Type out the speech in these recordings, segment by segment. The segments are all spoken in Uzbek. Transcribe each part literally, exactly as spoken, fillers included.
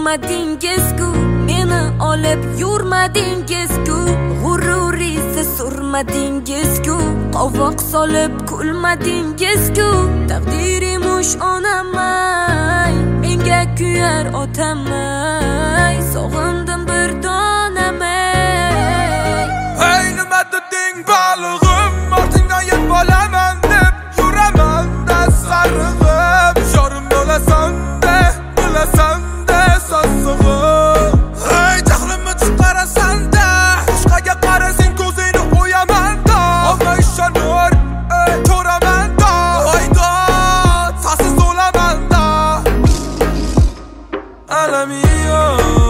Urmadingiz-ku, meni olib yurmadingiz-ku, g'ururizni surmadingiz-ku, qovoq solib kulmadingiz-ku. Taqdirimush onamay, menga kuyar otamay, sog'indim bir donamay. Hey, nima deding balig'im, ortingdan yeb olaman deb yuraman-da sarig'im. Yorim bo'lasan-da, bo'lasan-da sassig'im. Hey, jahlimni chiqarasan-da, boshqaga qarasang ko'zingni o'yaman-da. Olma ishonur, ey, to'raman-da. Hayda, sasiz o'laman-da. Alamiyo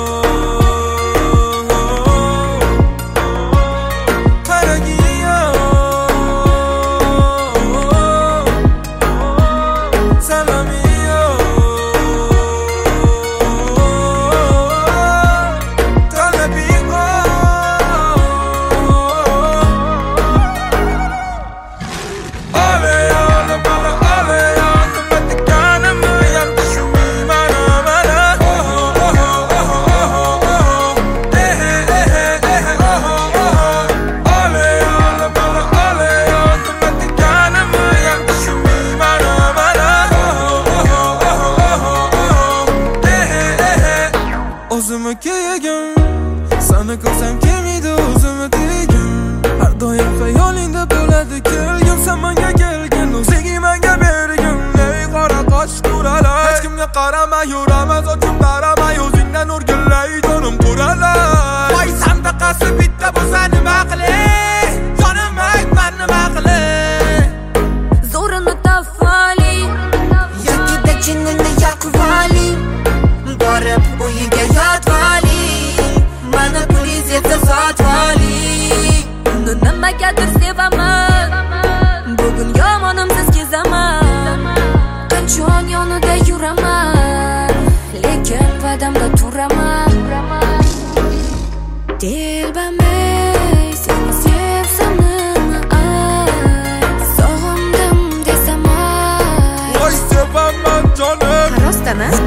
o'zimni kiyagim, seni ko'rsam kelmaydi o'zimni tegim. Har doim xayolingda bo'ladi kelgin, sen menga kelgin, o'zing menga bergin. Ey qora qoch to'ralar, hech kimga qaramay yuraman, sochim qaramay o'zingdan o'rgilay jonim quralar. Voy sandaqasi bitta bo'lsa nima qilay, jonim aytma nima qilay. Zo'rini tafali, yakida jinnini yaqvali, borib uyiga yotvali, mana puliz yetsa sotvali. Uni nimagadir sevaman, bugun yomonimsiz kezaman. Qachon yonida yuraman, lekin va'damda turaman. Dilbamay, seni sevsam nima ay, sog'indim desam ay. Voy sevaman jonim, rostdan-a?